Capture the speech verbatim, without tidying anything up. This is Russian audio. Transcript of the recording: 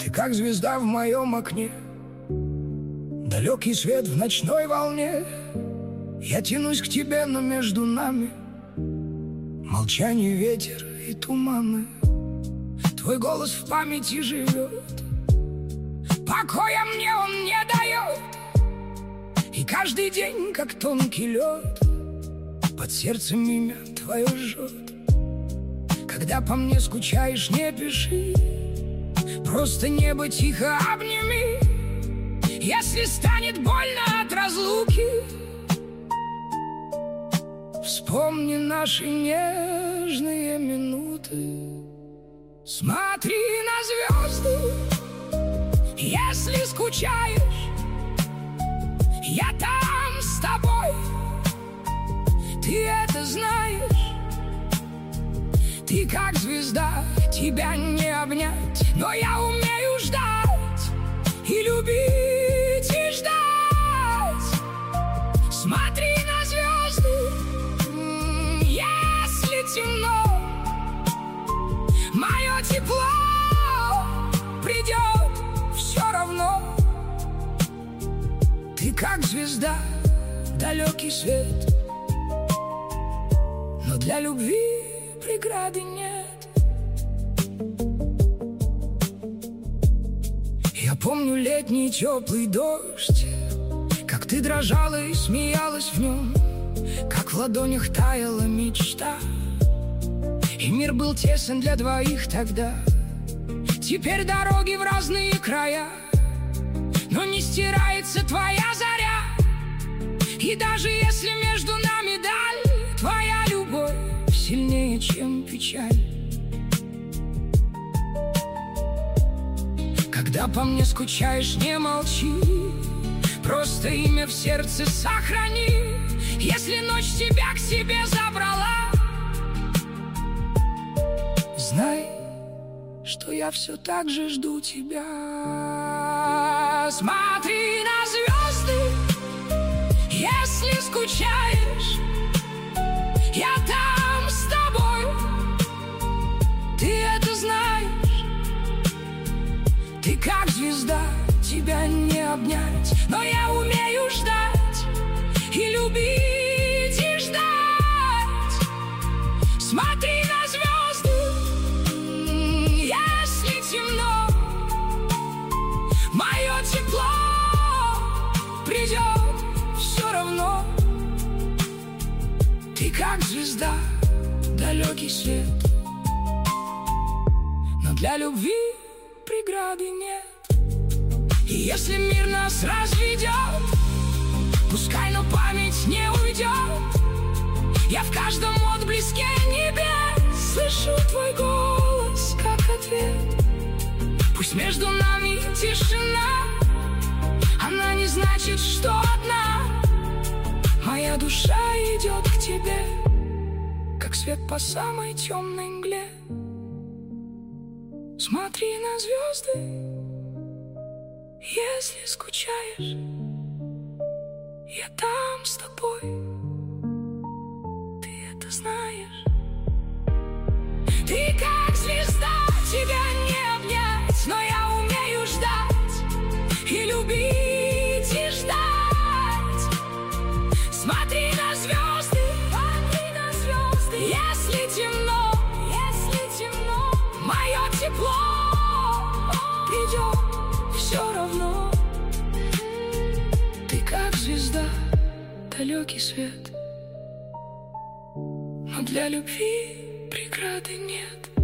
Ты как звезда в моем окне, далекий свет в ночной волне. Я тянусь к тебе, но между нами молчание, ветер и туманы. Твой голос в памяти живет, покоя мне он не дает. И каждый день, как тонкий лед, под сердцем имя твое жжет. Когда по мне скучаешь, не пиши, просто небо тихо обними. Если станет больно от разлуки, вспомни наши нежные минуты. Смотри на звезды, если скучаешь, я там с тобой. Ты это знаешь, ты как звезда, тебя не обнять. Но я умею ждать и любить, и ждать. Смотри на звезды, если темно, мое тепло придет все равно. Ты как звезда, далекий свет, но для любви преграды нет. Я помню летний теплый дождь, как ты дрожала и смеялась в нем, как в ладонях таяла мечта. И мир был тесен для двоих тогда. Теперь дороги в разные края, но не стирается твоя заря. И даже если между нами даль, твоя любовь сильнее, чем печаль. Когда по мне скучаешь, не молчи, просто имя в сердце сохрани. Если ночь тебя к себе забрала, знай, что я все так же жду тебя. Смотри на звезды, если скучаешь, я там с тобой. Ты это знаешь, ты как звезда, тебя не обнять. Но я умею ждать и любить, и ждать. Смотри на звезды, если темно, мое тепло придет все равно. Ты как звезда, далекий свет, но для любви преграды нет. И если мир нас разведет, пускай, но память не уйдет. Я в каждом отблеске небес слышу твой голос, как ответ. Пусть между нами тишина, она не значит, что одна. Моя душа идет к тебе, как свет по самой темной мгле. Смотри на звезды, если скучаешь, я там с тобой. Ты это знаешь, ты как звезда, тебя не обнять. Но я умею ждать и любить, и ждать. Смотри на звезды, смотри на звезды, если темно, если темно, мое тепло придет все равно. Ты как звезда, далекий свет, но для любви преграды нет.